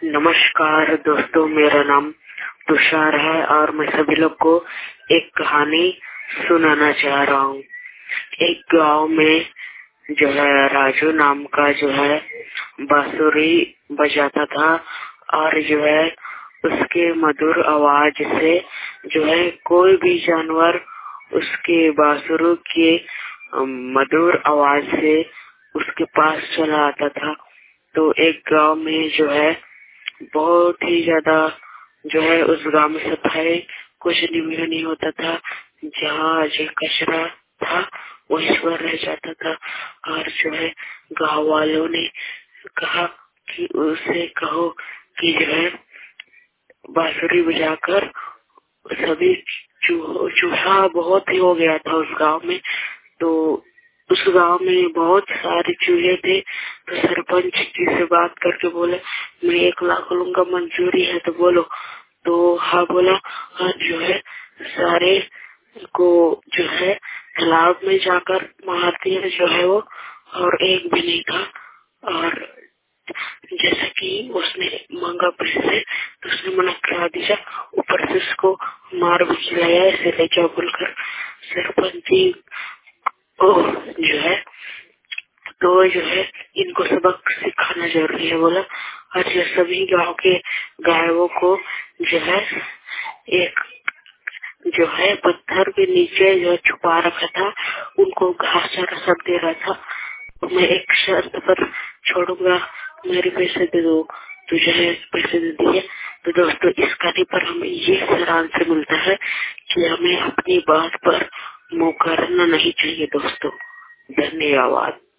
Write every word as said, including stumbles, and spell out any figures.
नमस्कार दोस्तों, मेरा नाम तुषार है और मैं सभी लोग को एक कहानी सुनाना चाह रहा हूँ। एक गांव में जो है राजू नाम का जो है बांसुरी बजाता था और जो है उसके मधुर आवाज से जो है कोई भी जानवर उसके बांसुरी के मधुर आवाज से उसके पास चला आता था। तो एक गांव में जो है बहुत ही ज्यादा जो है उस गांव में सफाई कुछ नहीं नहीं होता था। जहाँ जो कचरा था वहीं पर रह जाता था और जो है गांव वालों ने कहा कि उसे कहो कि जो है बांसुरी बजाकर सभी चूहा चूहा बहुत ही हो गया था उस गांव में। तो उस गांव में बहुत सारे चूहे थे। तो सरपंच जी से बात करके बोले मैं एक लाख लूंगा, मंजूरी है तो बोलो। तो हाँ बोला। और जो है सारे को जो है तालाब में जाकर मार दिया जो है वो, और एक भी नहीं था। और जैसा कि उसने मांगा पैसे तो उसने मना करा दिया, ऊपर से उसको मार भी खिलाया ऐसे ले जाओ बोलकर। सरपंच जी ओ जो है तो जो है इनको सबक सिखाना जरूरी है बोला। और जो सभी गांव के गायों को जो है एक जो है पत्थर के नीचे जो छुपा रखा था, उनको घास चारा सब दे रहा था। तो मैं एक शर्त पर छोड़ूंगा, मेरे पैसे दे दो। तो जो है पैसे दे दिए। तो दोस्तों इस कहानी पर हमें ये सारांश से मिलता है कि हमें अपनी बात पर मुँह करना नहीं चाहिए दोस्तों। धन्यवाद।